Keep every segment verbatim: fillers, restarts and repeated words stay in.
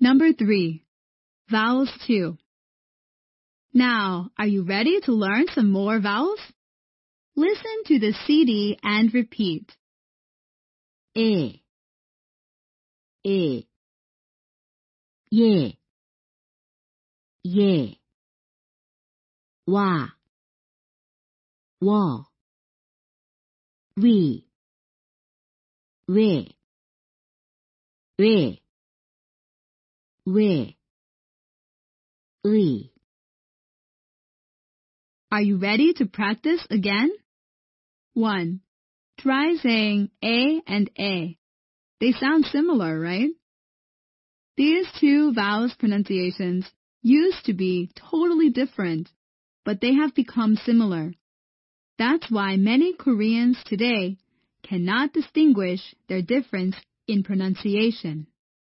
Number three. Vowels two. Now, are you ready to learn some more vowels? Listen to the C D and repeat. 에, 에, 예, 예, 와, 워, 위, 왜, 왜, 왜, 의. Are you ready to practice again? one. Try saying A and A. They sound similar, right? These two vowels pronunciations used to be totally different, but they have become similar. That's why many Koreans today cannot distinguish their difference in pronunciation.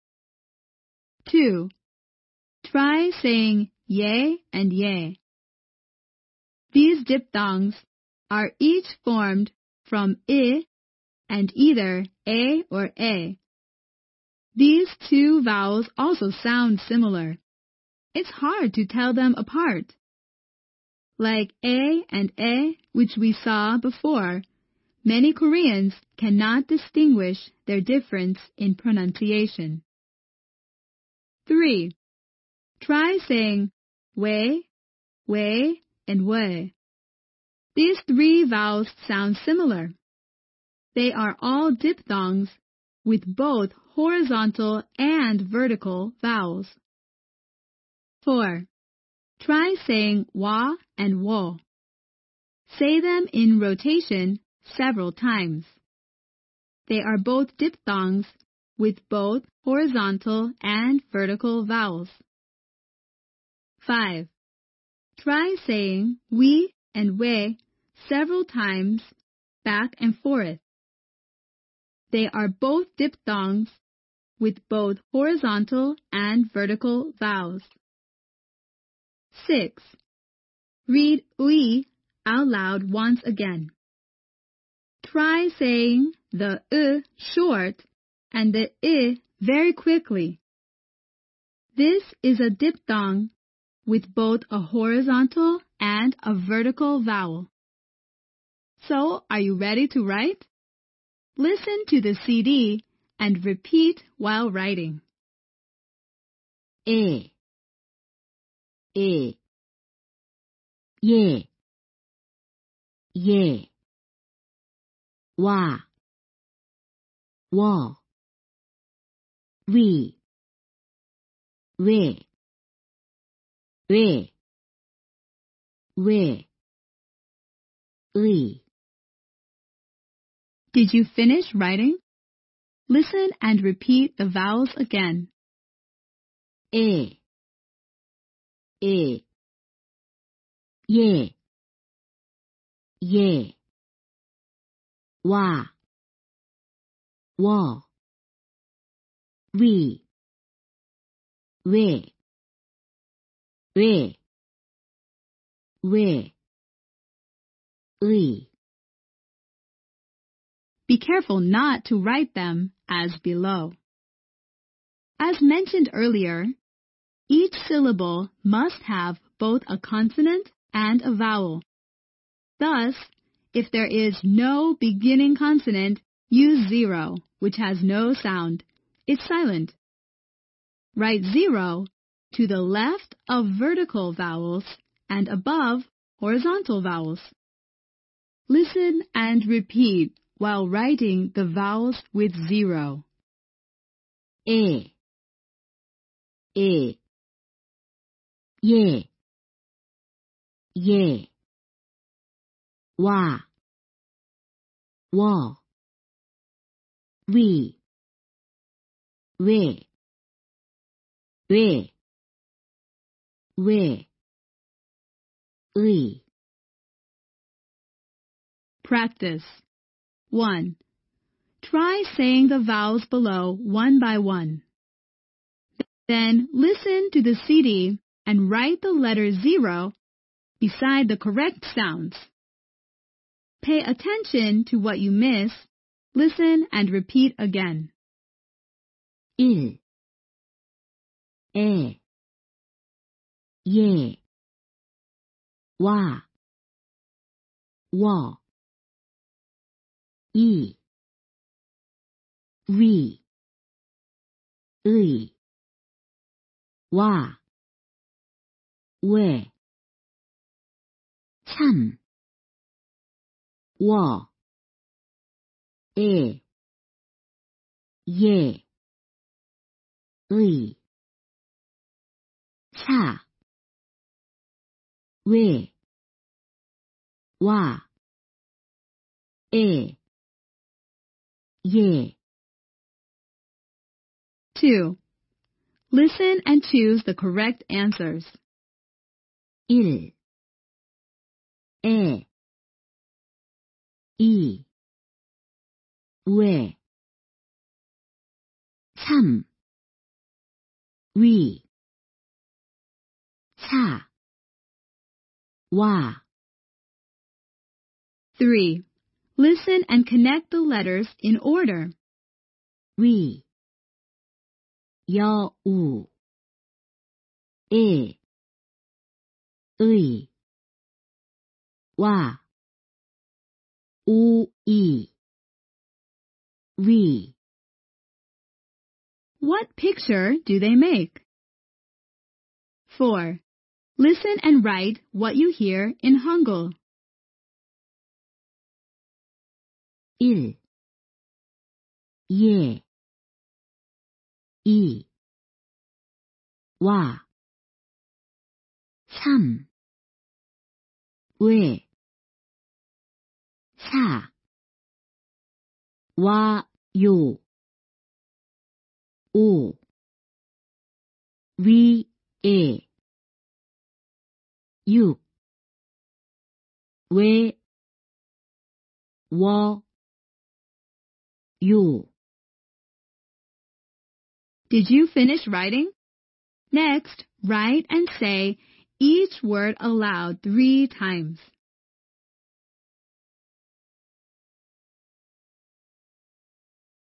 two. Try saying ye and ye. These diphthongs are each formed from I and either A or A. These two vowels also sound similar. It's hard to tell them apart. Like A and A, which we saw before, many Koreans cannot distinguish their difference in pronunciation. three. Try saying we, we, and we. These three vowels sound similar. They are all diphthongs with both horizontal and vertical vowels. four. Try saying wa and wo. Say them in rotation several times. They are both diphthongs with both horizontal and vertical vowels. five. Try saying we and we several times back and forth. They are both diphthongs with both horizontal and vertical vowels. six. Read ui out loud once again. Try saying the I short and the I very quickly. This is a diphthong with both a horizontal and a vertical vowel. So, are you ready to write? Listen to the C D and repeat while writing. 에, 에, 예, 예, 와, 워, 위, 왜, 왜, 왜, 의. Did you finish writing? Listen and repeat the vowels again. 에, 에, 예, 예, 와, 워, 위, 왜, 왜, 왜, 의. Be careful not to write them as below. As mentioned earlier, each syllable must have both a consonant and a vowel. Thus, if there is no beginning consonant, use zero, which has no sound. It's silent. Write zero to the left of vertical vowels and above horizontal vowels. Listen and repeat while writing the vowels with zero. 에, 에, 예, 예, 와, 워, 위, 왜, 왜, 왜, 의. Practice. one. Try saying the vowels below one by one. Then listen to the C D and write the letter zero beside the correct sounds. Pay attention to what you miss. Listen and repeat again. 일, 에, 예, 와, 워, 이, 위, 의, 와, 왜, 참, 워, 에, 예, 의, 사, 왜, 와, 에, 예. two. Listen and choose the correct answers. 일, 에, 이, 왜, 삼, 위, 사, 와, three. Listen and connect the letters in order. 위, 여우, 에, 의, 와, 오이, 위. What picture do they make? four. Listen and write what you hear in Hangul. 일, 예, 이, 와, 삼, 왜, 사, 와, 요, 오, 위, 에, 육, 왜, 워, 요. Did you finish writing? Next, write and say each word aloud three times.